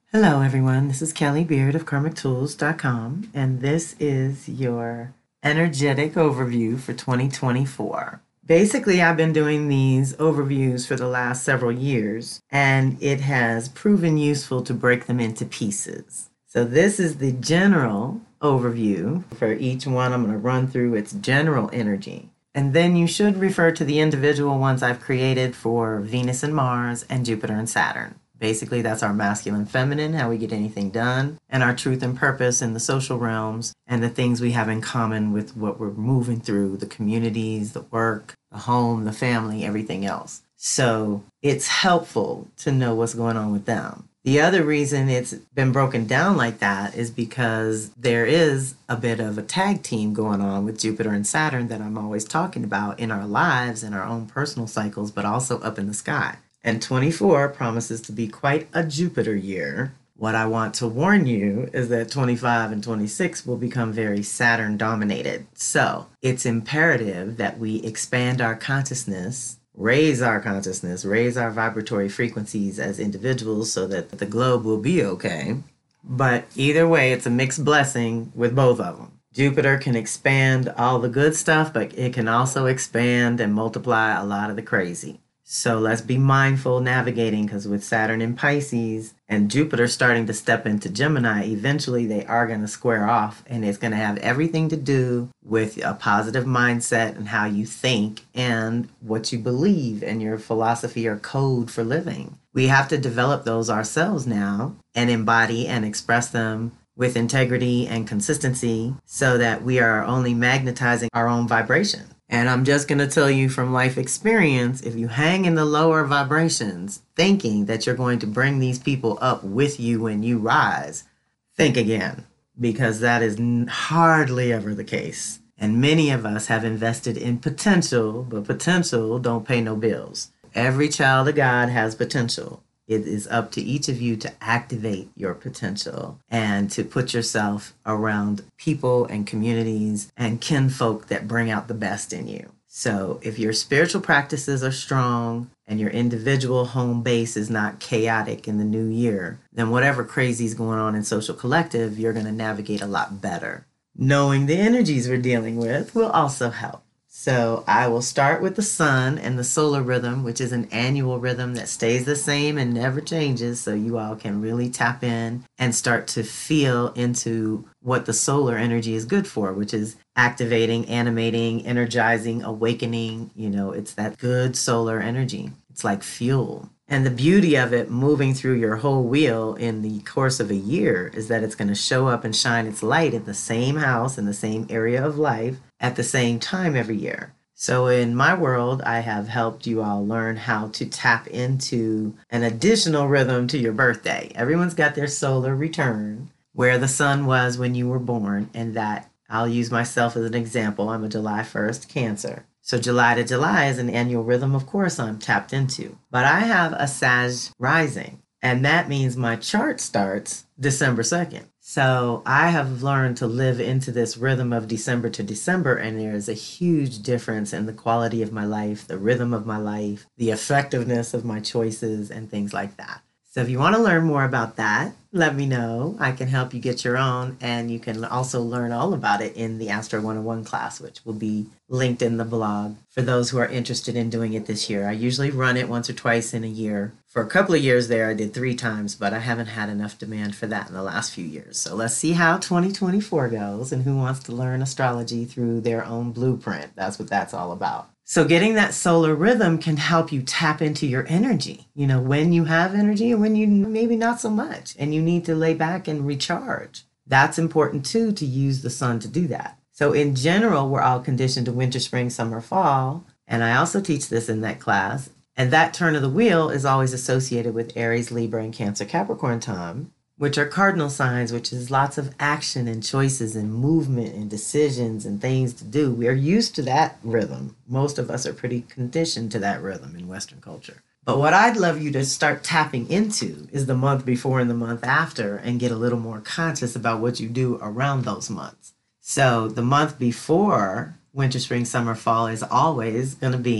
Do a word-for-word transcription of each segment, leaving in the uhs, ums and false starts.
Hello, everyone. This is Kelly Beard of karmic tools dot com, and this is your energetic overview for twenty twenty-four. Basically, I've been doing these overviews for the last several years, and it has proven useful to break them into pieces. So this is the general overview. For each one, I'm going to run through its general energy. And then you should refer to the individual ones I've created for Venus and Mars and Jupiter and Saturn. Basically, that's our masculine, feminine, how we get anything done, and our truth and purpose in the social realms, and the things we have in common with what we're moving through, the communities, the work, the home, the family, everything else. So it's helpful to know what's going on with them. The other reason it's been broken down like that is because there is a bit of a tag team going on with Jupiter and Saturn that I'm always talking about in our lives, in our own personal cycles, but also up in the sky. And twenty-four promises to be quite a Jupiter year. What I want to warn you is that twenty-five and twenty-six will become very Saturn dominated. So it's imperative that we expand our consciousness, raise our consciousness, raise our vibratory frequencies as individuals so that the globe will be okay. But either way, it's a mixed blessing with both of them. Jupiter can expand all the good stuff, but it can also expand and multiply a lot of the crazy. So let's be mindful navigating, because with Saturn in Pisces and Jupiter starting to step into Gemini, eventually they are going to square off, and it's going to have everything to do with a positive mindset and how you think and what you believe and your philosophy or code for living. We have to develop those ourselves now and embody and express them with integrity and consistency so that we are only magnetizing our own vibration. And I'm just going to tell you from life experience, if you hang in the lower vibrations thinking that you're going to bring these people up with you when you rise, think again, because that is hardly ever the case. And many of us have invested in potential, but potential don't pay no bills. Every child of God has potential. It is up to each of you to activate your potential and to put yourself around people and communities and kinfolk that bring out the best in you. So if your spiritual practices are strong and your individual home base is not chaotic in the new year, then whatever crazy is going on in Social Collective, you're going to navigate a lot better. Knowing the energies we're dealing with will also help. So I will start with the sun and the solar rhythm, which is an annual rhythm that stays the same and never changes. So you all can really tap in and start to feel into what the solar energy is good for, which is activating, animating, energizing, awakening. You know, it's that good solar energy. It's like fuel. And the beauty of it moving through your whole wheel in the course of a year is that it's going to show up and shine its light in the same house, in the same area of life, at the same time every year. So in my world, I have helped you all learn how to tap into an additional rhythm to your birthday. Everyone's got their solar return, where the sun was when you were born, and that I'll use myself as an example. I'm a July first Cancer. So July to July is an annual rhythm, of course, I'm tapped into. But I have a Sag rising, and that means my chart starts December second. So I have learned to live into this rhythm of December to December, and there is a huge difference in the quality of my life, the rhythm of my life, the effectiveness of my choices, and things like that. So if you want to learn more about that, let me know. I can help you get your own, and you can also learn all about it in the Astro one oh one class, which will be linked in the blog for those who are interested in doing it this year. I usually run it once or twice in a year. For a couple of years there, I did three times, but I haven't had enough demand for that in the last few years. So let's see how twenty twenty-four goes and who wants to learn astrology through their own blueprint. That's what that's all about. So getting that solar rhythm can help you tap into your energy, you know, when you have energy and when you maybe not so much, and you need to lay back and recharge. That's important too, to use the sun to do that. So in general, we're all conditioned to winter, spring, summer, fall. And I also teach this in that class. And that turn of the wheel is always associated with Aries, Libra, and Cancer, Capricorn time, which are cardinal signs, which is lots of action and choices and movement and decisions and things to do. We are used to that rhythm. Most of us are pretty conditioned to that rhythm in Western culture. But what I'd love you to start tapping into is the month before and the month after, and get a little more conscious about what you do around those months. So the month before winter, spring, summer, fall is always going to be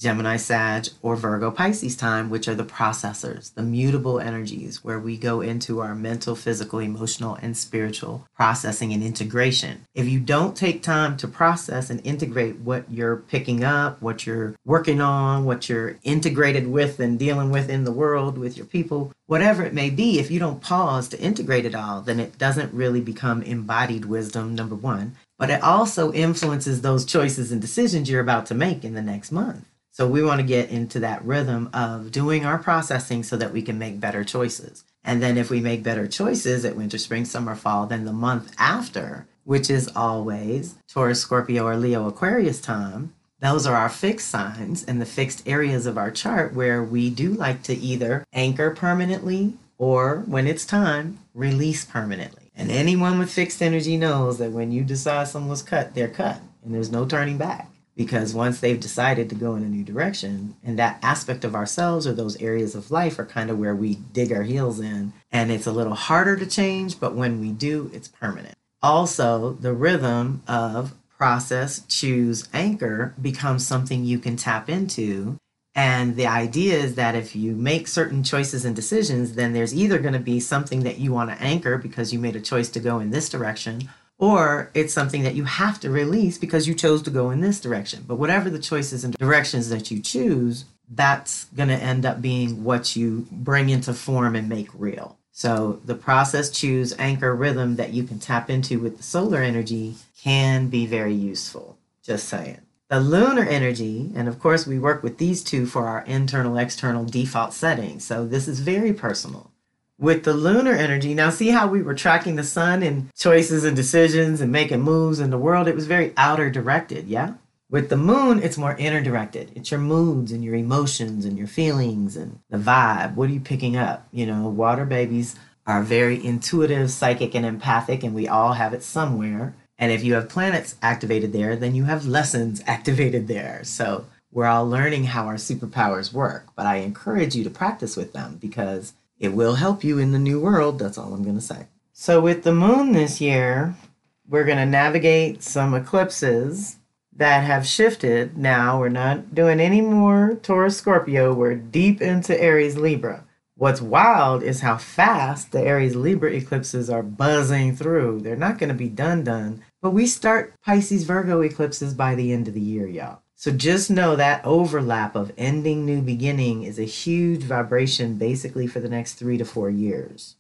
Gemini, Sag, or Virgo, Pisces time, which are the processors, the mutable energies, where we go into our mental, physical, emotional, and spiritual processing and integration. If you don't take time to process and integrate what you're picking up, what you're working on, what you're integrated with and dealing with in the world, with your people, whatever it may be, if you don't pause to integrate it all, then it doesn't really become embodied wisdom, number one. But it also influences those choices and decisions you're about to make in the next month. So we want to get into that rhythm of doing our processing so that we can make better choices. And then if we make better choices at winter, spring, summer, fall, then the month after, which is always Taurus, Scorpio, or Leo, Aquarius time, those are our fixed signs and the fixed areas of our chart where we do like to either anchor permanently or, when it's time, release permanently. And anyone with fixed energy knows that when you decide someone's cut, they're cut and there's no turning back. Because once they've decided to go in a new direction, and that aspect of ourselves or those areas of life are kind of where we dig our heels in, and it's a little harder to change, but when we do, it's permanent. Also, the rhythm of process, choose, anchor becomes something you can tap into. And the idea is that if you make certain choices and decisions, then there's either going to be something that you want to anchor because you made a choice to go in this direction, or it's something that you have to release because you chose to go in this direction. But whatever the choices and directions that you choose, that's going to end up being what you bring into form and make real. So the process, choose, anchor rhythm that you can tap into with the solar energy can be very useful. Just saying. The lunar energy, and of course we work with these two for our internal, external default settings. So this is very personal. With the lunar energy, now see how we were tracking the sun and choices and decisions and making moves in the world? It was very outer directed, yeah? With the moon, it's more inner directed. It's your moods and your emotions and your feelings and the vibe. What are you picking up? You know, water babies are very intuitive, psychic, and empathic, and we all have it somewhere. And if you have planets activated there, then you have lessons activated there. So we're all learning how our superpowers work, but I encourage you to practice with them because it will help you in the new world. That's all I'm going to say. So with the moon this year, we're going to navigate some eclipses that have shifted. Now we're not doing any more Taurus, Scorpio. We're deep into Aries, Libra. What's wild is how fast the Aries, Libra eclipses are buzzing through. They're not going to be done done, but we start Pisces, Virgo eclipses by the end of the year, y'all. So just know that overlap of ending, new beginning is a huge vibration basically for the next three to four years.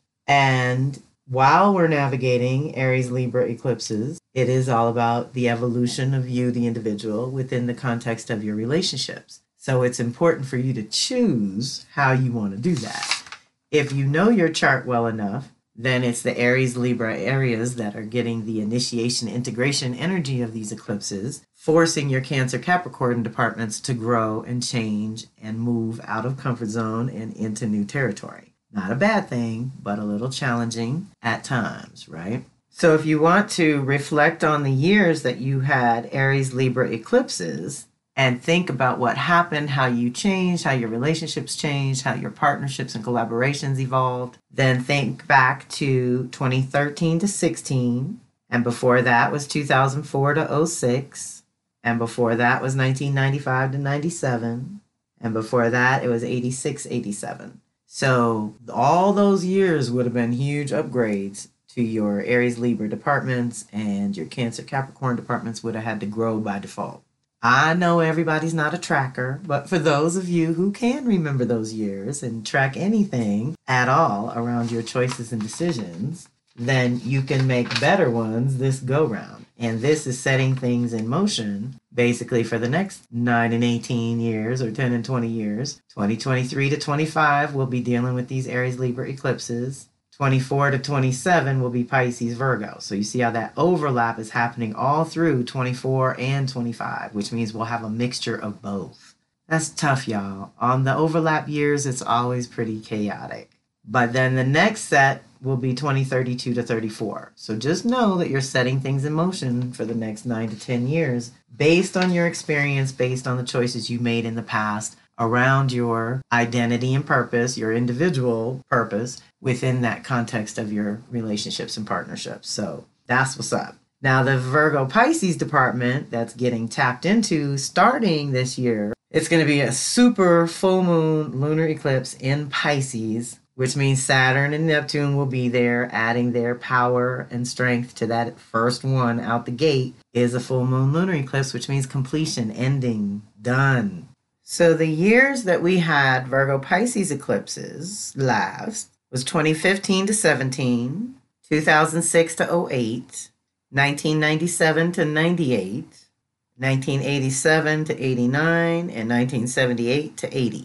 And while we're navigating Aries, Libra eclipses, it is all about the evolution of you, the individual, within the context of your relationships. So it's important for you to choose how you want to do that. If you know your chart well enough, then it's the Aries, Libra areas that are getting the initiation, integration energy of these eclipses, forcing your Cancer, Capricorn departments to grow and change and move out of comfort zone and into new territory. Not a bad thing, but a little challenging at times, right? So if you want to reflect on the years that you had Aries, Libra eclipses and think about what happened, how you changed, how your relationships changed, how your partnerships and collaborations evolved, then think back to twenty thirteen to sixteen, and before that was two thousand four to oh six, and before that was nineteen ninety-five to ninety-seven, and before that it was eighty-six, eighty-seven. So all those years would have been huge upgrades to your Aries, Libra departments, and your Cancer, Capricorn departments would have had to grow by default. I know everybody's not a tracker, but for those of you who can remember those years and track anything at all around your choices and decisions, then you can make better ones this go round. And this is setting things in motion basically for the next nine and eighteen years or ten and twenty years. twenty twenty-three to twenty-five, we'll be dealing with these Aries, Libra eclipses. twenty-four to twenty-seven will be Pisces, Virgo. So you see how that overlap is happening all through twenty-four and twenty-five, which means we'll have a mixture of both. That's tough, y'all. On the overlap years, it's always pretty chaotic. But then the next set will be twenty thirty-two to thirty-four. So just know that you're setting things in motion for the next nine to ten years based on your experience, based on the choices you made in the past around your identity and purpose, your individual purpose within that context of your relationships and partnerships. So that's what's up. Now the Virgo Pisces department that's getting tapped into starting this year It's going to be a super full moon lunar eclipse in Pisces, which means Saturn and Neptune will be there, adding their power and strength to that first one out the gate. Is a full moon lunar eclipse, which means completion, ending, done. So the years that we had Virgo Pisces eclipses last was twenty fifteen to seventeen, two thousand six to oh eight, nineteen ninety-seven to ninety-eight, nineteen eighty-seven to eighty-nine, and nineteen seventy-eight to eighty.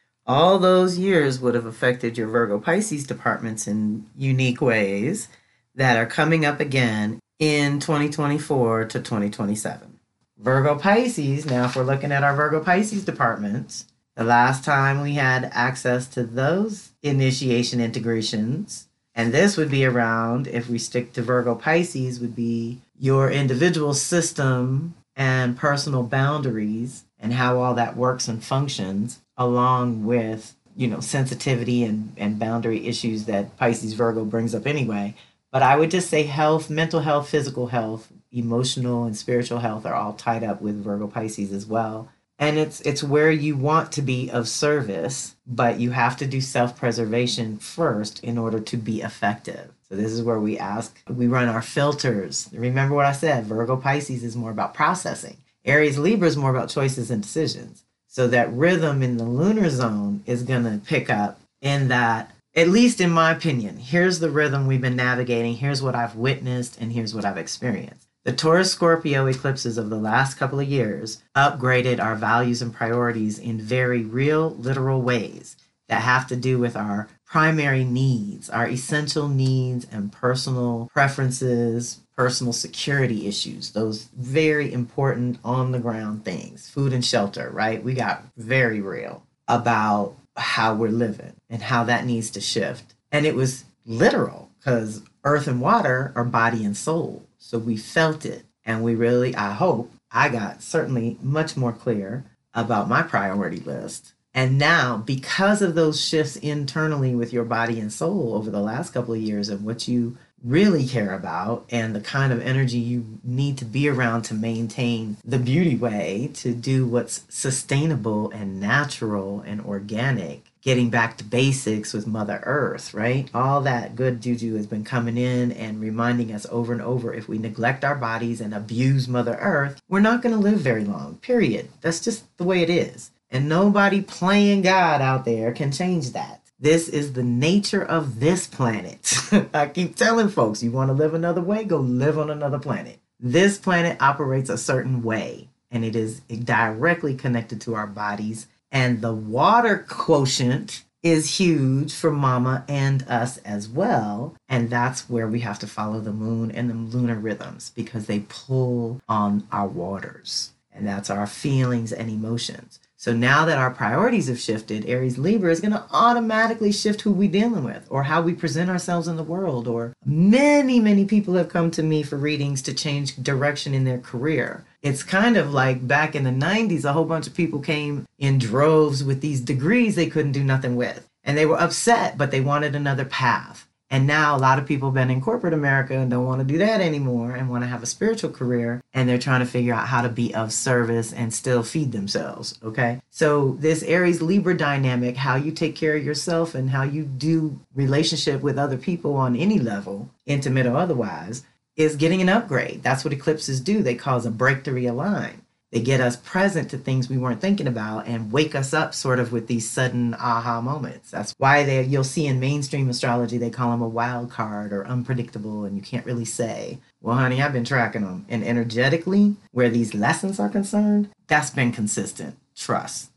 All those years would have affected your Virgo Pisces departments in unique ways that are coming up again in twenty twenty-four to twenty twenty-seven. Virgo Pisces, now if we're looking at our Virgo Pisces departments, the last time we had access to those initiation integrations, and this would be around, if we stick to Virgo Pisces, would be your individual system and personal boundaries and how all that works and functions, along with, you know, sensitivity and, and boundary issues that Pisces Virgo brings up anyway. But I would just say health, mental health, physical health, emotional and spiritual health are all tied up with Virgo Pisces as well. And it's it's where you want to be of service, but you have to do self-preservation first in order to be effective. So this is where we ask, we run our filters. Remember what I said, Virgo Pisces is more about processing. Aries Libra is more about choices and decisions. So that rhythm in the lunar zone is going to pick up in that, at least in my opinion, here's the rhythm we've been navigating, here's what I've witnessed, and here's what I've experienced. The Taurus Scorpio eclipses of the last couple of years upgraded our values and priorities in very real, literal ways that have to do with our primary needs, our essential needs and personal preferences, personal security issues, those very important on-the-ground things, food and shelter, right? We got very real about how we're living and how that needs to shift. And it was literal because earth and water are body and soul. So we felt it. And we really, I hope, I got certainly much more clear about my priority list. And now, because of those shifts internally with your body and soul over the last couple of years and what you really care about and the kind of energy you need to be around to maintain the beauty way, to do what's sustainable and natural and organic, getting back to basics with Mother Earth, right? All that good juju has been coming in and reminding us over and over, if we neglect our bodies and abuse Mother Earth, we're not going to live very long, period. That's just the way it is. And nobody playing God out there can change that. This is the nature of this planet. I keep telling folks, you want to live another way, go live on another planet. This planet operates a certain way, and it is directly connected to our bodies. And the water quotient is huge for mama and us as well. And that's where we have to follow the moon and the lunar rhythms, because they pull on our waters. And that's our feelings and emotions. So now that our priorities have shifted, Aries Libra is going to automatically shift who we're dealing with or how we present ourselves in the world. Or many, many people have come to me for readings to change direction in their career. It's kind of like back in the nineties, a whole bunch of people came in droves with these degrees they couldn't do nothing with. And they were upset, but they wanted another path. And now a lot of people have been in corporate America and don't want to do that anymore and want to have a spiritual career. And they're trying to figure out how to be of service and still feed themselves. Okay. So this Aries Libra dynamic, how you take care of yourself and how you do relationship with other people on any level, intimate or otherwise, is getting an upgrade. That's what eclipses do. They cause a break to realign. They get us present to things we weren't thinking about and wake us up sort of with these sudden aha moments. That's why they you'll see in mainstream astrology, they call them a wild card or unpredictable, and you can't really say, well, honey, I've been tracking them. And energetically, where these lessons are concerned, that's been consistent. Trust.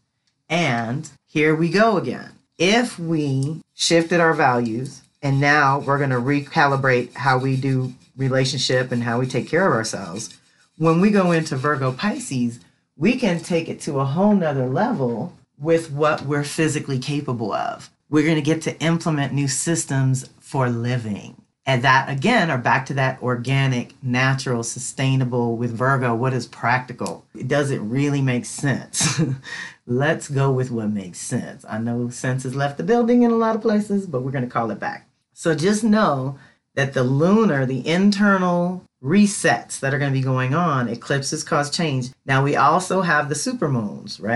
And here we go again. If we shifted our values and now we're going to recalibrate how we do relationship and how we take care of ourselves, when we go into Virgo Pisces, we can take it to a whole nother level with what we're physically capable of. We're going to get to implement new systems for living. And that, again, are back to that organic, natural, sustainable with Virgo. What is practical? Does it really make sense? Let's go with what makes sense. I know sense has left the building in a lot of places, but we're going to call it back. So just know that the lunar, the internal resets that are going to be going on, eclipses cause change. Now we also have the supermoons, right?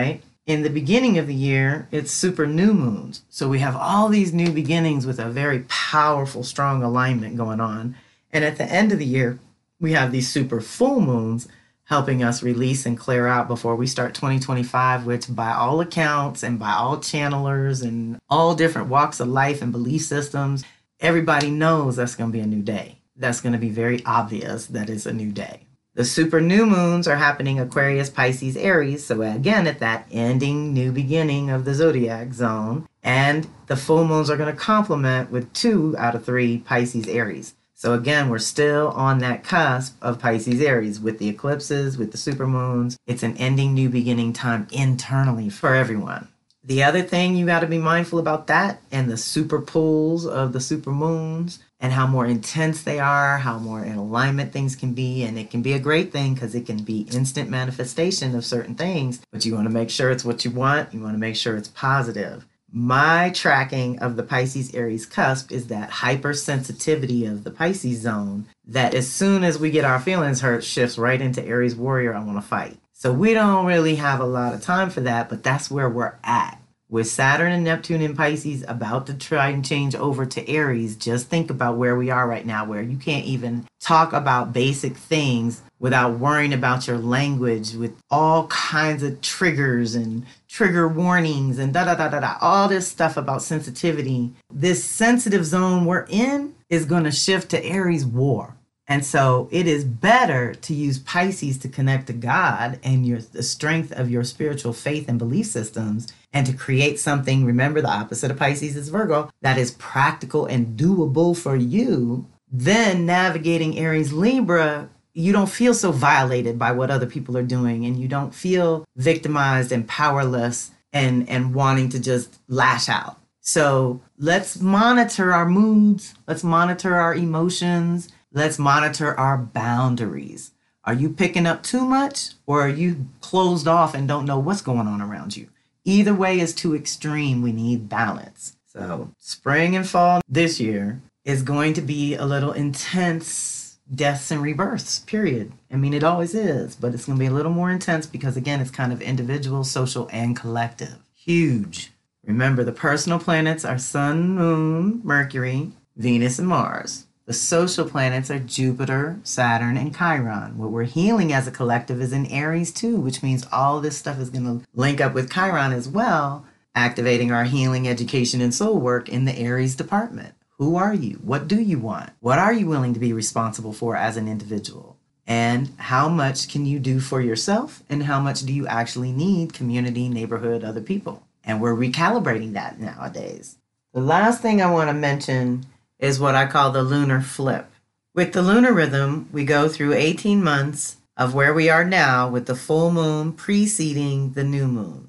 In the beginning of the year, it's super new moons. So we have all these new beginnings with a very powerful, strong alignment going on. And at the end of the year, we have these super full moons helping us release and clear out before we start twenty twenty-five, which by all accounts and by all channelers and all different walks of life and belief systems, everybody knows that's going to be a new day. That's going to be very obvious that it's a new day. The super new moons are happening Aquarius, Pisces, Aries. So again, at that ending new beginning of the zodiac zone. And the full moons are going to complement with two out of three Pisces, Aries. So again, we're still on that cusp of Pisces, Aries with the eclipses, with the super moons. It's an ending new beginning time internally for everyone. The other thing you got to be mindful about that and the super pulls of the super moons and how more intense they are, how more in alignment things can be. And it can be a great thing because it can be instant manifestation of certain things, but you want to make sure it's what you want. You want to make sure it's positive. My tracking of the Pisces Aries cusp is that hypersensitivity of the Pisces zone that as soon as we get our feelings hurt shifts right into Aries warrior, I want to fight. So we don't really have a lot of time for that, but that's where we're at. With Saturn and Neptune in Pisces about to try and change over to Aries, just think about where we are right now, where you can't even talk about basic things without worrying about your language with all kinds of triggers and trigger warnings and da da da da da, all this stuff about sensitivity. This sensitive zone we're in is going to shift to Aries war. And so it is better to use Pisces to connect to God and your the strength of your spiritual faith and belief systems and to create something, remember the opposite of Pisces is Virgo, that is practical and doable for you. Then navigating Aries Libra, you don't feel so violated by what other people are doing and you don't feel victimized and powerless and, and wanting to just lash out. So let's monitor our moods. Let's monitor our emotions. Let's monitor our boundaries. Are you picking up too much or are you closed off and don't know what's going on around you? Either way is too extreme. We need balance. So spring and fall this year is going to be a little intense deaths and rebirths, period. I mean, it always is, but it's going to be a little more intense because, again, it's kind of individual, social, and collective. Huge. Remember, the personal planets are Sun, Moon, Mercury, Venus, and Mars. The social planets are Jupiter, Saturn, and Chiron. What we're healing as a collective is in Aries too, which means all this stuff is going to link up with Chiron as well, activating our healing, education, and soul work in the Aries department. Who are you? What do you want? What are you willing to be responsible for as an individual? And how much can you do for yourself? And how much do you actually need community, neighborhood, other people? And we're recalibrating that nowadays. The last thing I want to mention is what I call the lunar flip. With the lunar rhythm, we go through eighteen months of where we are now with the full moon preceding the new moon.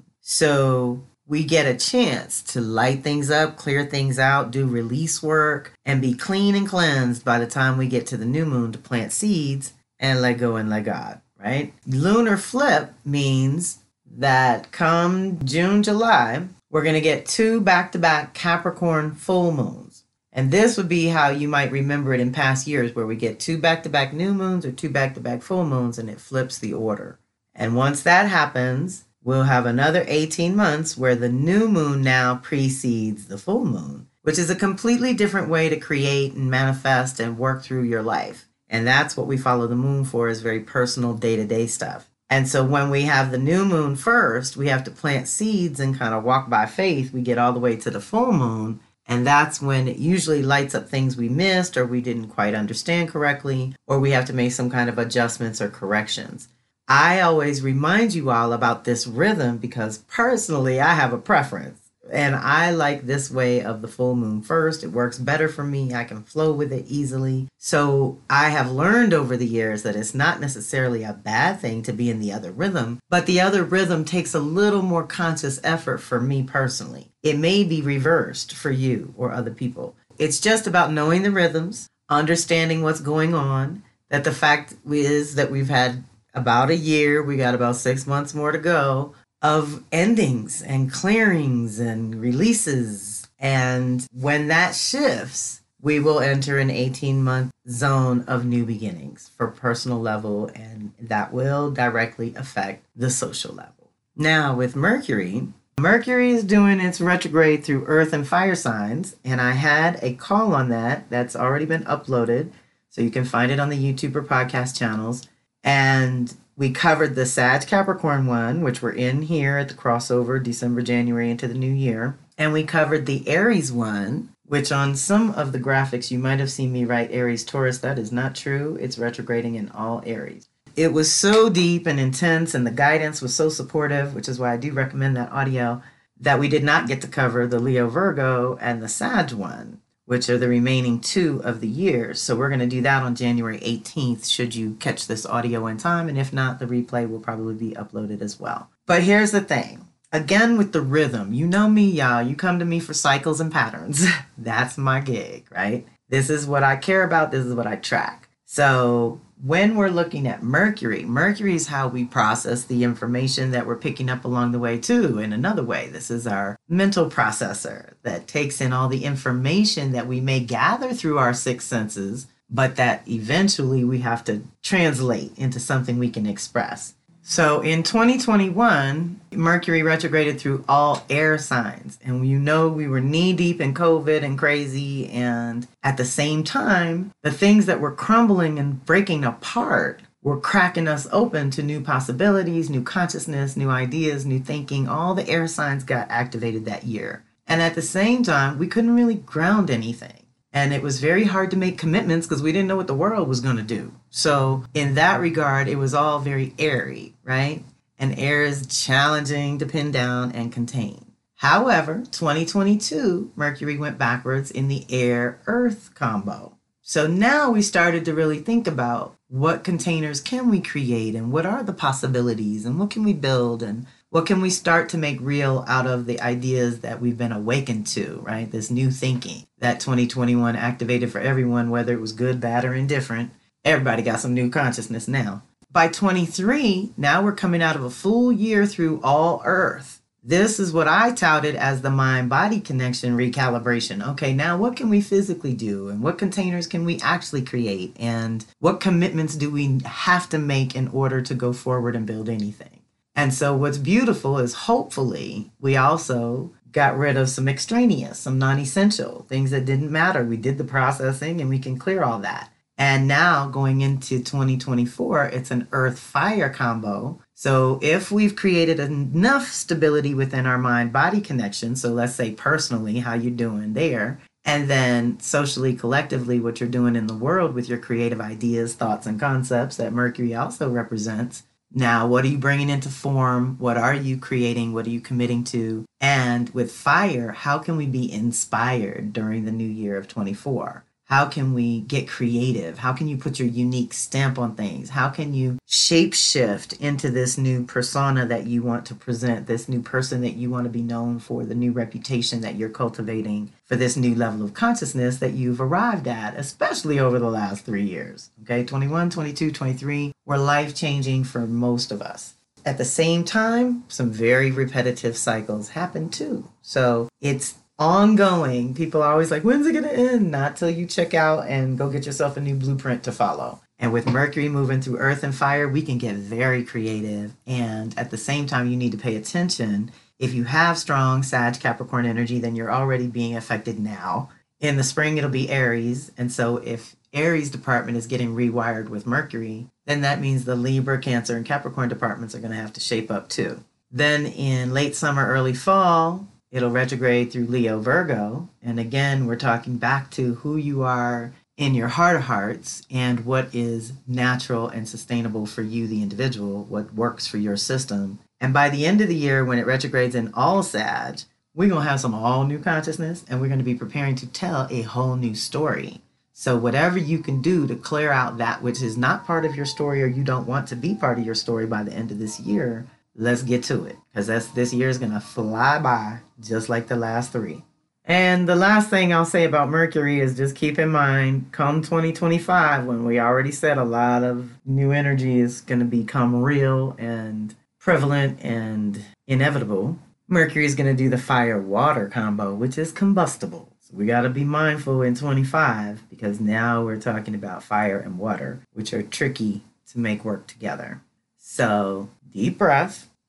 So we get a chance to light things up, clear things out, do release work, and be clean and cleansed by the time we get to the new moon to plant seeds and let go and let God, right? Lunar flip means that come June, July, we're going to get two back-to-back Capricorn full moons. And this would be how you might remember it in past years where we get two back-to-back new moons or two back-to-back full moons and it flips the order. And once that happens, we'll have another eighteen months where the new moon now precedes the full moon, which is a completely different way to create and manifest and work through your life. And that's what we follow the moon for, is very personal day-to-day stuff. And so when we have the new moon first, we have to plant seeds and kind of walk by faith. We get all the way to the full moon. And that's when it usually lights up things we missed or we didn't quite understand correctly, or we have to make some kind of adjustments or corrections. I always remind you all about this rhythm because personally I have a preference. And I like this way of the full moon first. It works better for me. I can flow with it easily. So I have learned over the years that it's not necessarily a bad thing to be in the other rhythm, but the other rhythm takes a little more conscious effort for me personally. It may be reversed for you or other people. It's just about knowing the rhythms, understanding what's going on, that the fact is that we've had about a year, we got about six months more to go, of endings and clearings and releases. And when that shifts, we will enter an eighteen-month zone of new beginnings for personal level, and that will directly affect the social level. Now, with Mercury, Mercury is doing its retrograde through Earth and fire signs, and I had a call on that that's already been uploaded, so you can find it on the YouTube or podcast channels. And we covered the Sag Capricorn one, which we're in here at the crossover December, January into the new year. And we covered the Aries one, which on some of the graphics you might have seen me write Aries Taurus. That is not true. It's retrograding in all Aries. It was so deep and intense, and the guidance was so supportive, which is why I do recommend that audio, that we did not get to cover the Leo Virgo and the Sag one, which are the remaining two of the year. So we're going to do that on January eighteenth, should you catch this audio in time. And if not, the replay will probably be uploaded as well. But here's the thing. Again, with the rhythm, you know me, y'all. You come to me for cycles and patterns. That's my gig, right? This is what I care about. This is what I track. So when we're looking at Mercury, Mercury is how we process the information that we're picking up along the way too. In another way, this is our mental processor that takes in all the information that we may gather through our six senses, but that eventually we have to translate into something we can express. So in twenty twenty-one, Mercury retrograded through all air signs. And you know, we were knee deep in COVID and crazy. And at the same time, the things that were crumbling and breaking apart were cracking us open to new possibilities, new consciousness, new ideas, new thinking. All the air signs got activated that year. And at the same time, we couldn't really ground anything. And it was very hard to make commitments because we didn't know what the world was going to do. So in that regard, it was all very airy, right? And air is challenging to pin down and contain. However, twenty twenty-two, Mercury went backwards in the air-earth combo. So now we started to really think about what containers can we create and what are the possibilities and what can we build and what can we start to make real out of the ideas that we've been awakened to, right? This new thinking that twenty twenty-one activated for everyone, whether it was good, bad, or indifferent. Everybody got some new consciousness now. By twenty-three, now we're coming out of a full year through all Earth. This is what I touted as the mind-body connection recalibration. Okay, now what can we physically do? And what containers can we actually create? And what commitments do we have to make in order to go forward and build anything? And so what's beautiful is hopefully we also got rid of some extraneous, some non-essential things that didn't matter. We did the processing and we can clear all that. And now going into twenty twenty-four, it's an earth-fire combo. So if we've created enough stability within our mind-body connection, so let's say personally, how you're doing there, and then socially, collectively, what you're doing in the world with your creative ideas, thoughts, and concepts that Mercury also represents. Now, what are you bringing into form? What are you creating? What are you committing to? And with fire, how can we be inspired during the new year of twenty-four? How can we get creative? How can you put your unique stamp on things? How can you shape shift into this new persona that you want to present, this new person that you want to be known for, the new reputation that you're cultivating for this new level of consciousness that you've arrived at, especially over the last three years. Okay, twenty-one, twenty-two, twenty-three were life-changing for most of us. At the same time, some very repetitive cycles happen too. So it's ongoing. People are always like, when's it going to end? Not till you check out and go get yourself a new blueprint to follow. And with Mercury moving through earth and fire, we can get very creative. And at the same time, you need to pay attention. If you have strong Sag Capricorn energy, then you're already being affected now. In the spring, it'll be Aries. And so if Aries department is getting rewired with Mercury, then that means the Libra, Cancer, and Capricorn departments are going to have to shape up too. Then in late summer, early fall, it'll retrograde through Leo, Virgo. And again, we're talking back to who you are in your heart of hearts and what is natural and sustainable for you, the individual, what works for your system. And by the end of the year, when it retrogrades in all Sag, we're going to have some all new consciousness and we're going to be preparing to tell a whole new story. So whatever you can do to clear out that which is not part of your story or you don't want to be part of your story by the end of this year, let's get to it, because that's this year is going to fly by just like the last three. And the last thing I'll say about Mercury is just keep in mind, come twenty twenty-five, when we already said a lot of new energy is going to become real and prevalent and inevitable, Mercury is going to do the fire-water combo, which is combustible. So we got to be mindful in twenty-five, because now we're talking about fire and water, which are tricky to make work together. So deep breath.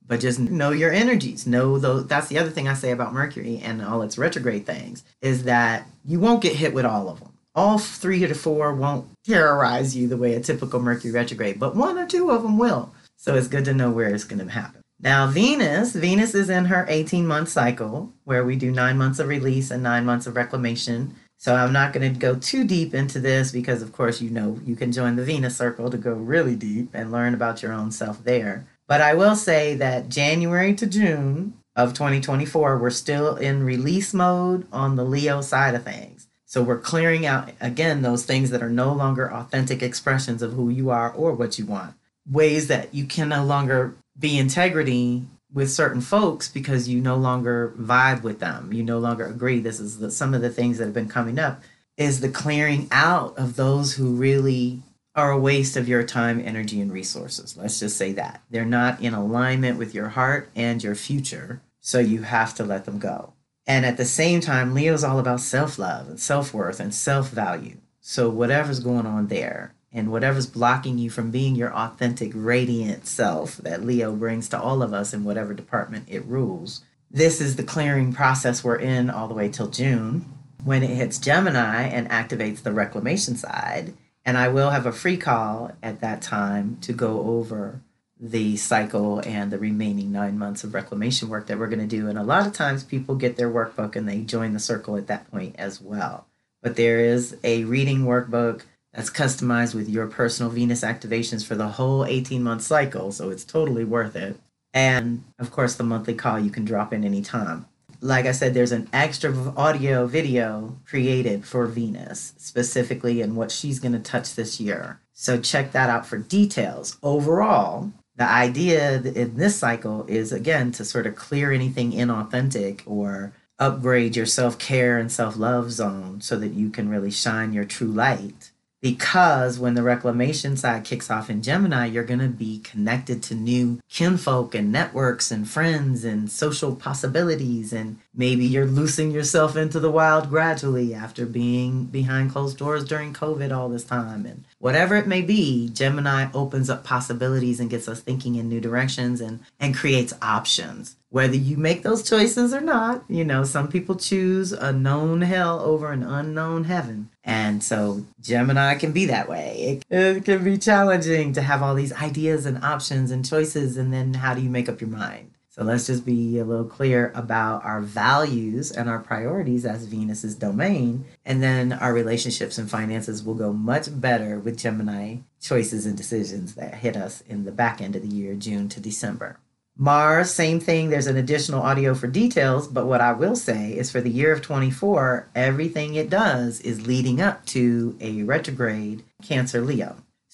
But just know your energies. Know those. That's the other thing I say about Mercury and all its retrograde things is that you won't get hit with all of them. All three to four won't terrorize you the way a typical Mercury retrograde, but one or two of them will. So it's good to know where it's going to happen. Now, Venus, Venus is in her eighteen-month cycle where we do nine months of release and nine months of reclamation. So I'm not going to go too deep into this because, of course, you know, you can join the Venus Circle to go really deep and learn about your own self there. But I will say that January to June of twenty twenty-four, we're still in release mode on the Leo side of things. So we're clearing out, again, those things that are no longer authentic expressions of who you are or what you want. Ways that you can no longer be integrity with certain folks because you no longer vibe with them. You no longer agree. This is the, some of the things that have been coming up is the clearing out of those who really are a waste of your time, energy, and resources. Let's just say that. They're not in alignment with your heart and your future, so you have to let them go. And at the same time, Leo's all about self-love and self-worth and self-value. So whatever's going on there and whatever's blocking you from being your authentic, radiant self that Leo brings to all of us in whatever department it rules, this is the clearing process we're in all the way till June when it hits Gemini and activates the reclamation side. And I will have a free call at that time to go over the cycle and the remaining nine months of reclamation work that we're going to do. And a lot of times people get their workbook and they join the circle at that point as well. But there is a reading workbook that's customized with your personal Venus activations for the whole eighteen-month cycle. So it's totally worth it. And of course, the monthly call you can drop in anytime. Like I said, there's an extra audio video created for Venus, specifically in what she's going to touch this year. So check that out for details. Overall, the idea in this cycle is, again, to sort of clear anything inauthentic or upgrade your self-care and self-love zone so that you can really shine your true light. Because when the reclamation side kicks off in Gemini, you're going to be connected to new kinfolk and networks and friends and social possibilities. And maybe you're loosing yourself into the wild gradually after being behind closed doors during COVID all this time. And whatever it may be, Gemini opens up possibilities and gets us thinking in new directions and, and creates options. Whether you make those choices or not, you know, some people choose a known hell over an unknown heaven. And so Gemini can be that way. It, it can be challenging to have all these ideas and options and choices. And then how do you make up your mind? So let's just be a little clear about our values and our priorities as Venus's domain. And then our relationships and finances will go much better with Gemini choices and decisions that hit us in the back end of the year, June to December. Mars, same thing. There's an additional audio for details, but what I will say is for the year of twenty-four, everything it does is leading up to a retrograde Cancer Leo.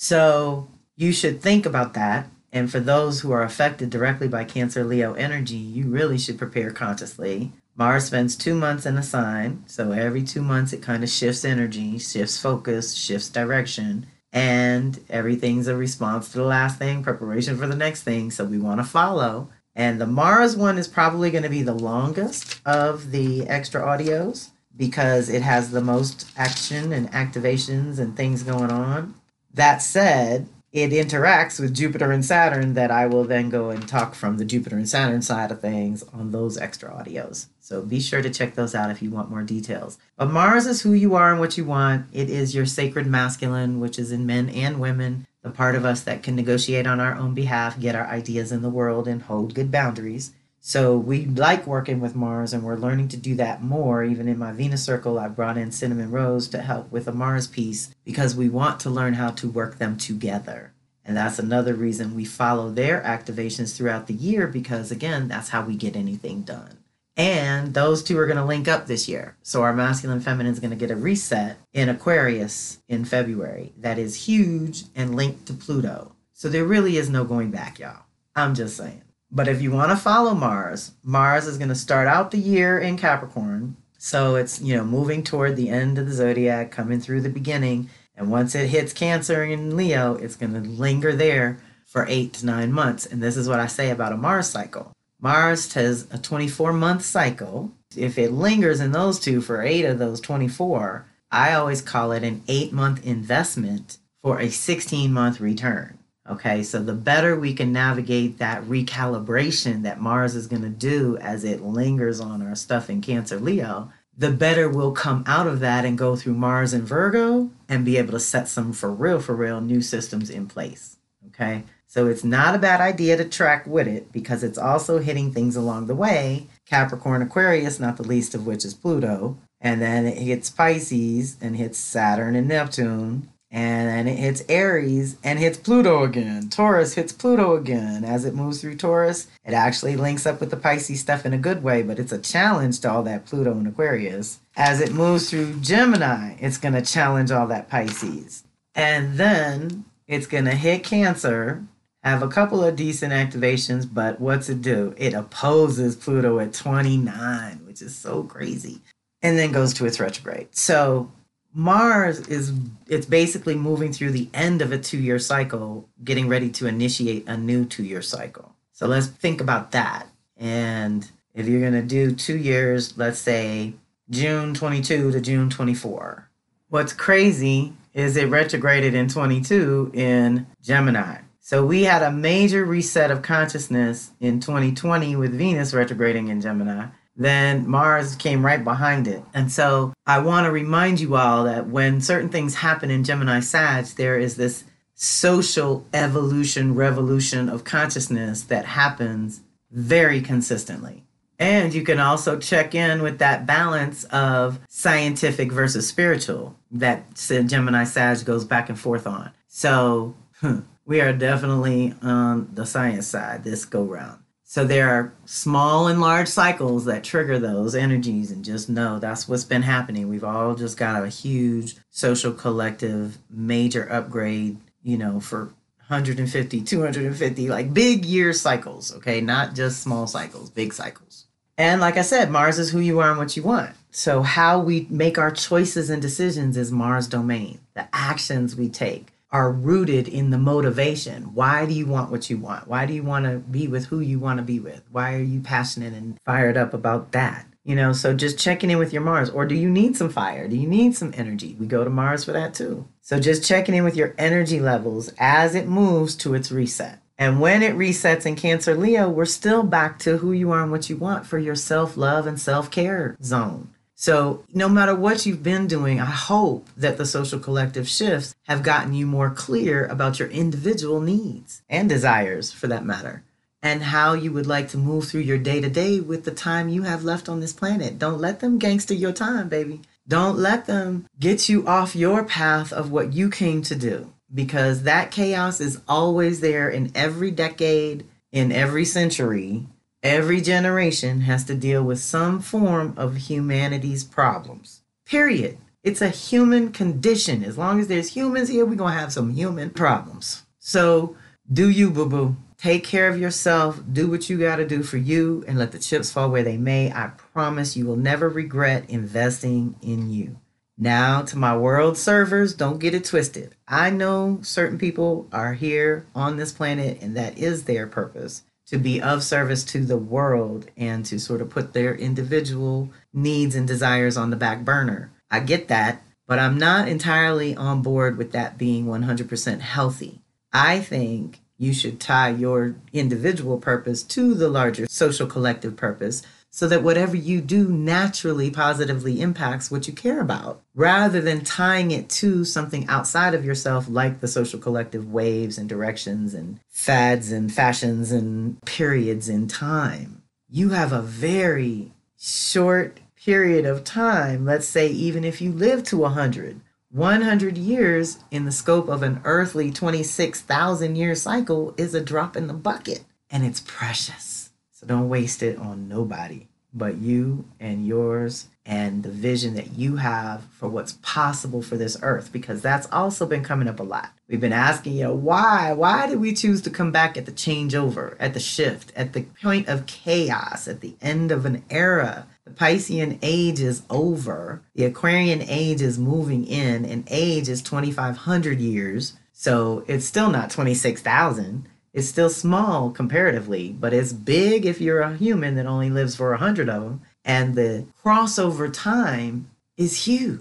So you should think about that. And for those who are affected directly by Cancer Leo energy, you really should prepare consciously. Mars spends two months in a sign. So every two months, it kind of shifts energy, shifts focus, shifts direction. And everything's a response to the last thing, preparation for the next thing. So we want to follow. And the Mars one is probably going to be the longest of the extra audios because it has the most action and activations and things going on. That said, it interacts with Jupiter and Saturn that I will then go and talk from the Jupiter and Saturn side of things on those extra audios. So be sure to check those out if you want more details. But Mars is who you are and what you want. It is your sacred masculine, which is in men and women, the part of us that can negotiate on our own behalf, get our ideas in the world, and hold good boundaries. So we like working with Mars, and we're learning to do that more. Even in my Venus circle, I brought in Cinnamon Rose to help with a Mars piece because we want to learn how to work them together. And that's another reason we follow their activations throughout the year because, again, that's how we get anything done. And those two are going to link up this year. So our masculine feminine is going to get a reset in Aquarius in February. That is huge and linked to Pluto. So there really is no going back, y'all. I'm just saying. But if you want to follow Mars, Mars is going to start out the year in Capricorn. So it's, you know, moving toward the end of the zodiac, coming through the beginning. And once it hits Cancer and Leo, it's going to linger there for eight to nine months. And this is what I say about a Mars cycle. Mars has a twenty-four month cycle. If it lingers in those two for eight of those twenty-four, I always call it an eight month investment for a sixteen month return. Okay, so the better we can navigate that recalibration that Mars is going to do as it lingers on our stuff in Cancer Leo, the better we'll come out of that and go through Mars and Virgo and be able to set some for real, for real new systems in place. Okay, so it's not a bad idea to track with it because it's also hitting things along the way. Capricorn, Aquarius, not the least of which is Pluto. And then it hits Pisces and hits Saturn and Neptune. And then it hits Aries and hits Pluto again. Taurus hits Pluto again. As it moves through Taurus, it actually links up with the Pisces stuff in a good way, but it's a challenge to all that Pluto and Aquarius. As it moves through Gemini, it's going to challenge all that Pisces. And then it's going to hit Cancer, have a couple of decent activations, but what's it do? It opposes Pluto at twenty-nine, which is so crazy, and then goes to its retrograde. So Mars is, it's basically moving through the end of a two-year cycle, getting ready to initiate a new two-year cycle. So let's think about that. And if you're going to do two years, let's say June twenty-two to June twenty-four. What's crazy is it retrograded in twenty-two in Gemini. So we had a major reset of consciousness in twenty twenty with Venus retrograding in Gemini. Then Mars came right behind it. And so I want to remind you all that when certain things happen in Gemini Sag, there is this social evolution, revolution of consciousness that happens very consistently. And you can also check in with that balance of scientific versus spiritual that Gemini Sag goes back and forth on. So we are definitely on the science side this go round. So there are small and large cycles that trigger those energies, and just know that's what's been happening. We've all just got a huge social collective major upgrade, you know, for one hundred fifty, two hundred fifty, like big year cycles, okay? Not just small cycles, big cycles. And like I said, Mars is who you are and what you want. So how we make our choices and decisions is Mars domain. The actions we take are rooted in the motivation. Why do you want what you want? Why do you want to be with who you want to be with? Why are you passionate and fired up about that? You know, so just checking in with your Mars. Or do you need some fire? Do you need some energy? We go to Mars for that too. So just checking in with your energy levels as it moves to its reset. And when it resets in Cancer Leo, we're still back to who you are and what you want for your self-love and self-care zone. So no matter what you've been doing, I hope that the social collective shifts have gotten you more clear about your individual needs and desires, for that matter, and how you would like to move through your day-to-day with the time you have left on this planet. Don't let them gangster your time, baby. Don't let them get you off your path of what you came to do, because that chaos is always there in every decade, in every century. Every generation has to deal with some form of humanity's problems. Period. It's a human condition. As long as there's humans here, we're going to have some human problems. So do you, boo-boo. Take care of yourself. Do what you got to do for you and let the chips fall where they may. I promise you will never regret investing in you. Now to my world servers, don't get it twisted. I know certain people are here on this planet and that is their purpose, to be of service to the world and to sort of put their individual needs and desires on the back burner. I get that, but I'm not entirely on board with that being one hundred percent healthy. I think you should tie your individual purpose to the larger social collective purpose so that whatever you do naturally positively impacts what you care about, rather than tying it to something outside of yourself like the social collective waves and directions and fads and fashions and periods in time. You have a very short period of time. Let's say even if you live to one hundred, one hundred years in the scope of an earthly twenty-six thousand year cycle is a drop in the bucket, and it's precious. So don't waste it on nobody but you and yours and the vision that you have for what's possible for this earth, because that's also been coming up a lot. We've been asking, you know, why? Why did we choose to come back at the changeover, at the shift, at the point of chaos, at the end of an era? The Piscean age is over. The Aquarian age is moving in, and age is twenty-five hundred years. So it's still not twenty-six thousand. It's still small comparatively, but it's big if you're a human that only lives for a hundred of them. And the crossover time is huge.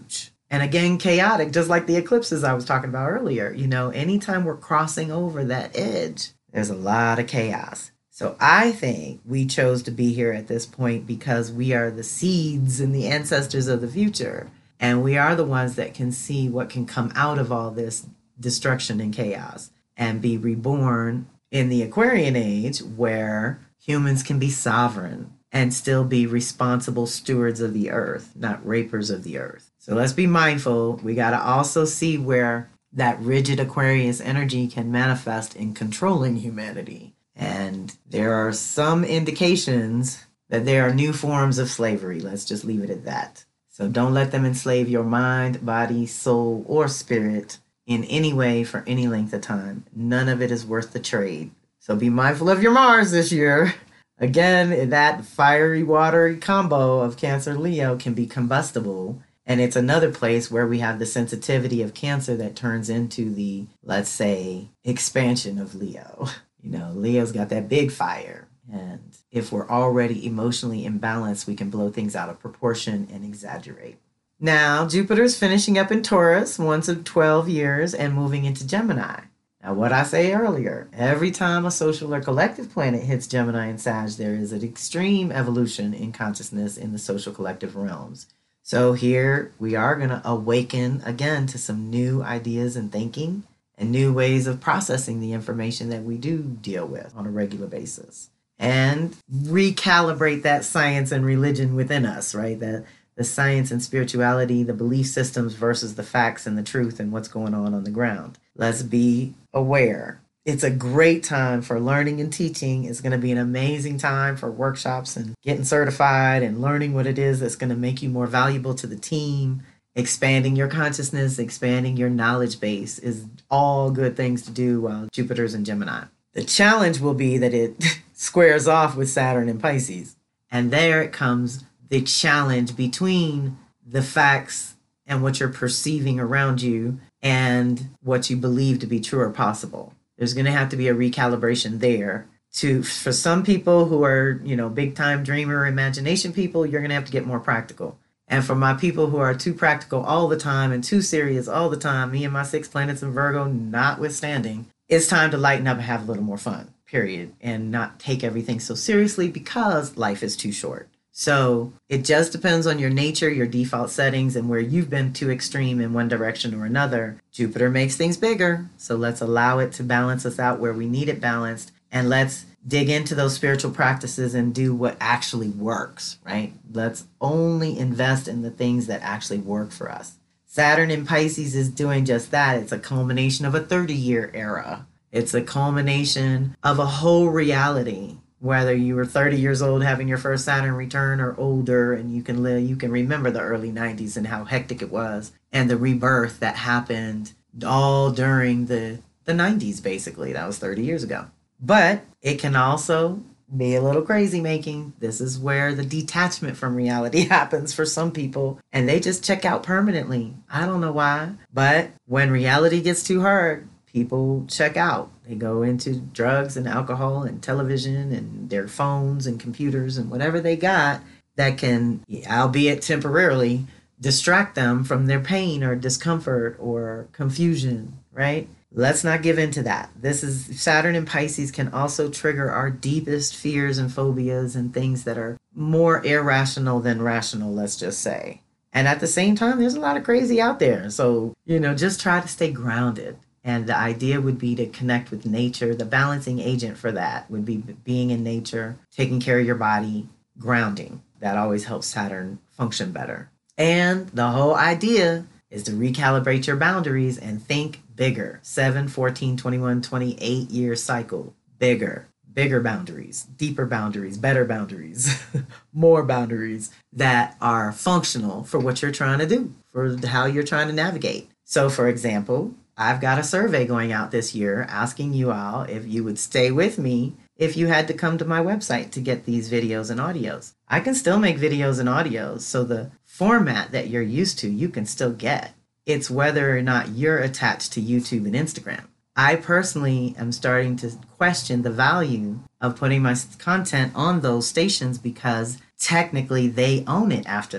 And again, chaotic, just like the eclipses I was talking about earlier. You know, anytime we're crossing over that edge, there's a lot of chaos. So I think we chose to be here at this point because we are the seeds and the ancestors of the future. And we are the ones that can see what can come out of all this destruction and chaos and be reborn in the Aquarian age where humans can be sovereign and still be responsible stewards of the earth, not rapers of the earth. So let's be mindful. We got to also see where that rigid Aquarius energy can manifest in controlling humanity. And there are some indications that there are new forms of slavery. Let's just leave it at that. So don't let them enslave your mind, body, soul, or spirit in any way for any length of time. None of it is worth the trade. So be mindful of your Mars this year. Again, that fiery, watery combo of Cancer Leo can be combustible. And it's another place where we have the sensitivity of Cancer that turns into the, let's say, expansion of Leo. You know, Leo's got that big fire. And if we're already emotionally imbalanced, we can blow things out of proportion and exaggerate. Now, Jupiter's finishing up in Taurus once of twelve years and moving into Gemini. Now, what I say earlier, every time a social or collective planet hits Gemini and Sag, there is an extreme evolution in consciousness in the social collective realms. So here we are going to awaken again to some new ideas and thinking and new ways of processing the information that we do deal with on a regular basis. And recalibrate that science and religion within us, right? That the science and spirituality, the belief systems versus the facts and the truth and what's going on on the ground. Let's be aware. It's a great time for learning and teaching. It's going to be an amazing time for workshops and getting certified and learning what it is that's going to make you more valuable to the team. Expanding your consciousness, expanding your knowledge base is all good things to do while Jupiter's in Gemini. The challenge will be that it squares off with Saturn in Pisces. And there it comes the challenge between the facts and what you're perceiving around you and what you believe to be true or possible. There's going to have to be a recalibration there. To for some people who are, you know, big time dreamer, imagination people, you're going to have to get more practical. And for my people who are too practical all the time and too serious all the time, me and my six planets in Virgo notwithstanding, it's time to lighten up and have a little more fun, period, and not take everything so seriously because life is too short. So it just depends on your nature, your default settings, and where you've been too extreme in one direction or another. Jupiter makes things bigger, so let's allow it to balance us out where we need it balanced, and let's dig into those spiritual practices and do what actually works, right? Let's only invest in the things that actually work for us. Saturn in Pisces is doing just that. It's a culmination of a thirty-year era. It's a culmination of a whole reality. Whether you were thirty years old having your first Saturn return or older, and you can live, you can remember the early nineties and how hectic it was, and the rebirth that happened all during the, the nineties, basically. That was thirty years ago. But it can also be a little crazy making. This is where the detachment from reality happens for some people, and they just check out permanently. I don't know why, but when reality gets too hard, people check out. They go into drugs and alcohol and television and their phones and computers and whatever they got that can, albeit temporarily, distract them from their pain or discomfort or confusion, right? Let's not give in to that. This is Saturn in Pisces can also trigger our deepest fears and phobias and things that are more irrational than rational, let's just say. And at the same time, there's a lot of crazy out there. So, you know, just try to stay grounded. And the idea would be to connect with nature. The balancing agent for that would be being in nature, taking care of your body, grounding. That always helps Saturn function better. And the whole idea is to recalibrate your boundaries and think bigger. seven, fourteen, twenty-one, twenty-eight year cycle. Bigger. Bigger boundaries, deeper boundaries, better boundaries, more boundaries that are functional for what you're trying to do, for how you're trying to navigate. So, for example, I've got a survey going out this year asking you all if you would stay with me if you had to come to my website to get these videos and audios. I can still make videos and audios, so the format that you're used to, you can still get. It's whether or not you're attached to YouTube and Instagram. I personally am starting to question the value of putting my content on those stations because technically they own it after that.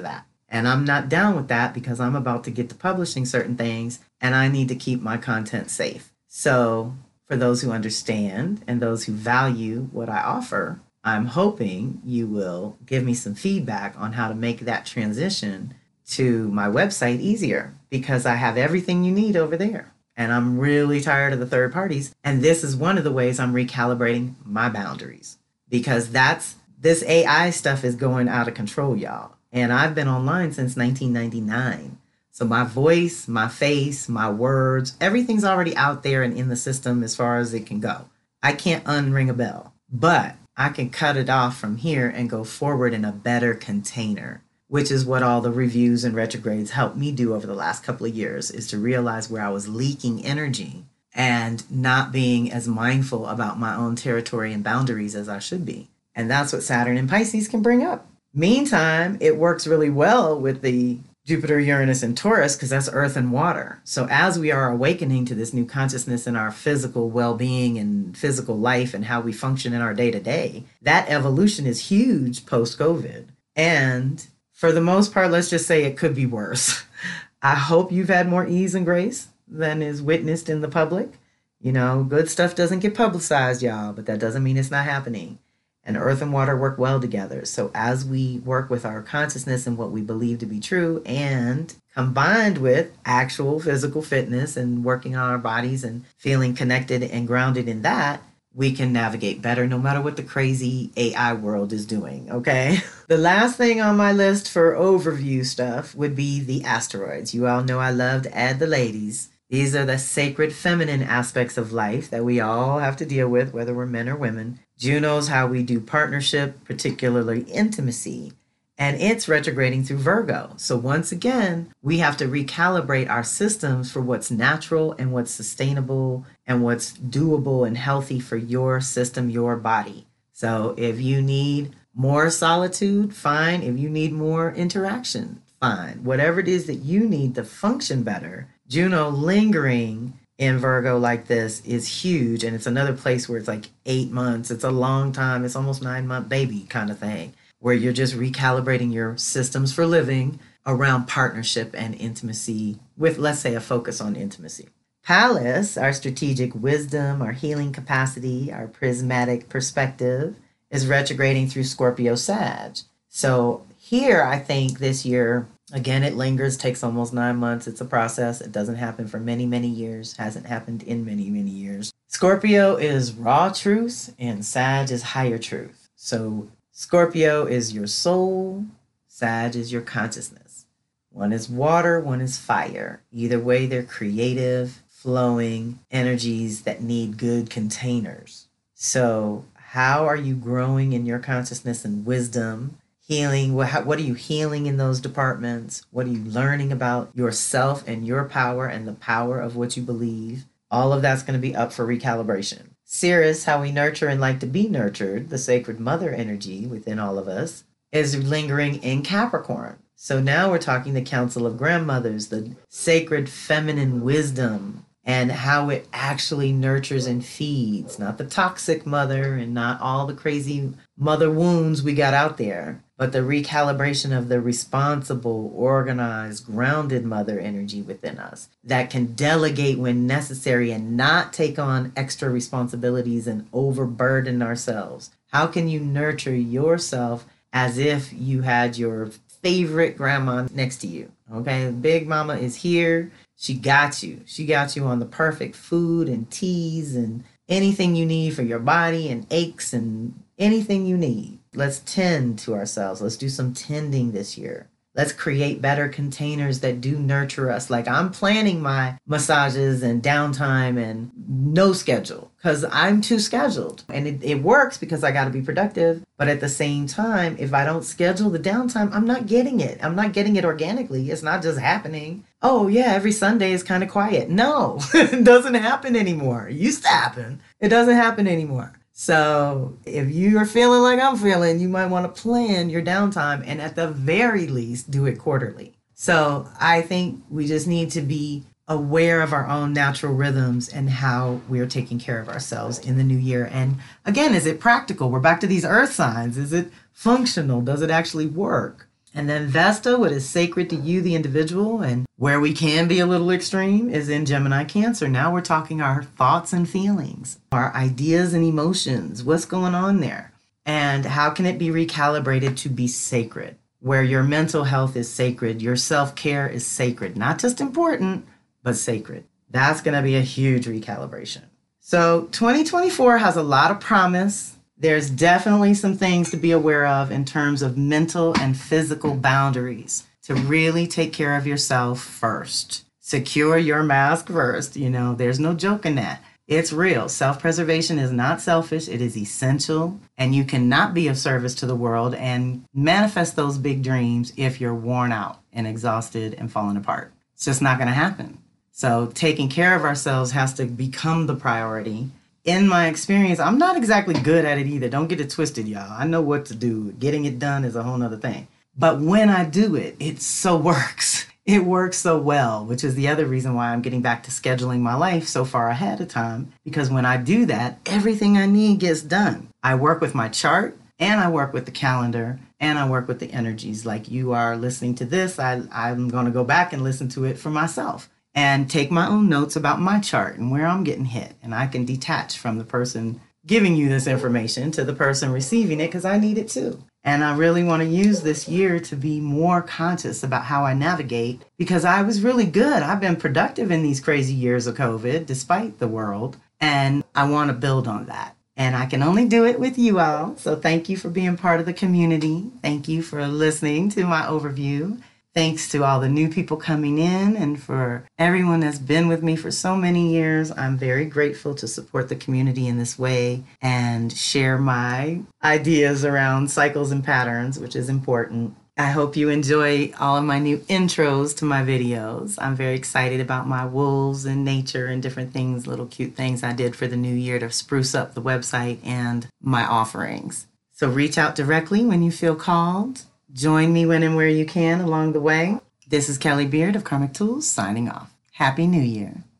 And I'm not down with that because I'm about to get to publishing certain things and I need to keep my content safe. So, for those who understand and those who value what I offer, I'm hoping you will give me some feedback on how to make that transition to my website easier, because I have everything you need over there. And I'm really tired of the third parties. And this is one of the ways I'm recalibrating my boundaries, because that's this A I stuff is going out of control, y'all. And I've been online since nineteen ninety-nine. So my voice, my face, my words, everything's already out there and in the system as far as it can go. I can't unring a bell, but I can cut it off from here and go forward in a better container, which is what all the reviews and retrogrades helped me do over the last couple of years, is to realize where I was leaking energy and not being as mindful about my own territory and boundaries as I should be. And that's what Saturn and Pisces can bring up. Meantime, it works really well with the Jupiter, Uranus, and Taurus, because that's earth and water. So as we are awakening to this new consciousness in our physical well-being and physical life and how we function in our day-to-day, that evolution is huge post-COVID. And for the most part, let's just say it could be worse. I hope you've had more ease and grace than is witnessed in the public. You know, good stuff doesn't get publicized, y'all, but that doesn't mean it's not happening. And earth and water work well together. So as we work with our consciousness and what we believe to be true, and combined with actual physical fitness and working on our bodies and feeling connected and grounded in that, we can navigate better no matter what the crazy A I world is doing, okay? The last thing on my list for overview stuff would be the asteroids. You all know I love to add the ladies. These are the sacred feminine aspects of life that we all have to deal with, whether we're men or women. Juno's how we do partnership, particularly intimacy, and it's retrograding through Virgo. So once again, we have to recalibrate our systems for what's natural and what's sustainable and what's doable and healthy for your system, your body. So if you need more solitude, fine. If you need more interaction, fine. Whatever it is that you need to function better, Juno lingering in Virgo like this is huge. And it's another place where it's like eight months. It's a long time. It's almost nine month baby kind of thing, where you're just recalibrating your systems for living around partnership and intimacy with, let's say, a focus on intimacy. Pallas, our strategic wisdom, our healing capacity, our prismatic perspective, is retrograding through Scorpio Sag. So here, I think this year, again, it lingers, takes almost nine months. It's a process. It doesn't happen for many, many years. Hasn't happened in many, many years. Scorpio is raw truth and Sag is higher truth. So Scorpio is your soul. Sag is your consciousness. One is water, one is fire. Either way, they're creative, flowing energies that need good containers. So how are you growing in your consciousness and wisdom? Healing, what, what are you healing in those departments? What are you learning about yourself and your power and the power of what you believe? All of that's going to be up for recalibration. Ceres, how we nurture and like to be nurtured, the sacred mother energy within all of us, is lingering in Capricorn. So now we're talking the Council of Grandmothers, the sacred feminine wisdom, and how it actually nurtures and feeds, not the toxic mother and not all the crazy mother wounds we got out there, but the recalibration of the responsible, organized, grounded mother energy within us that can delegate when necessary and not take on extra responsibilities and overburden ourselves. How can you nurture yourself as if you had your favorite grandma next to you? Okay, Big Mama is here. She got you. She got you on the perfect food and teas and anything you need for your body and aches and anything you need. Let's tend to ourselves. Let's do some tending this year. Let's create better containers that do nurture us. Like I'm planning my massages and downtime and no schedule because I'm too scheduled. And it, it works because I got to be productive. But at the same time, if I don't schedule the downtime, I'm not getting it. I'm not getting it organically. It's not just happening. Oh, yeah, every Sunday is kind of quiet. No, it doesn't happen anymore. It used to happen. It doesn't happen anymore. So if you are feeling like I'm feeling, you might want to plan your downtime and at the very least do it quarterly. So I think we just need to be aware of our own natural rhythms and how we're taking care of ourselves in the new year. And again, is it practical? We're back to these earth signs. Is it functional? Does it actually work? And then Vesta, what is sacred to you, the individual, and where we can be a little extreme is in Gemini Cancer. Now we're talking our thoughts and feelings, our ideas and emotions, what's going on there, and how can it be recalibrated to be sacred, where your mental health is sacred, your self-care is sacred, not just important, but sacred. That's going to be a huge recalibration. So twenty twenty-four has a lot of promise. There's definitely some things to be aware of in terms of mental and physical boundaries to really take care of yourself first. Secure your mask first. You know, there's no joke in that. It's real. Self-preservation is not selfish. It is essential. And you cannot be of service to the world and manifest those big dreams if you're worn out and exhausted and falling apart. It's just not going to happen. So taking care of ourselves has to become the priority. In my experience, I'm not exactly good at it either. Don't get it twisted, y'all. I know what to do. Getting it done is a whole nother thing. But when I do it, it so works. It works so well, which is the other reason why I'm getting back to scheduling my life so far ahead of time. Because when I do that, everything I need gets done. I work with my chart, and I work with the calendar, and I work with the energies. Like you are listening to this, I, I'm going to go back and listen to it for myself and take my own notes about my chart and where I'm getting hit. And I can detach from the person giving you this information to the person receiving it because I need it too. And I really want to use this year to be more conscious about how I navigate because I was really good. I've been productive in these crazy years of COVID, despite the world. And I want to build on that. And I can only do it with you all. So thank you for being part of the community. Thank you for listening to my overview. Thanks to all the new people coming in and for everyone that's been with me for so many years. I'm very grateful to support the community in this way and share my ideas around cycles and patterns, which is important. I hope you enjoy all of my new intros to my videos. I'm very excited about my wolves and nature and different things, little cute things I did for the new year to spruce up the website and my offerings. So reach out directly when you feel called. Join me when and where you can along the way. This is Kelly Beard of Karmic Tools signing off. Happy New Year.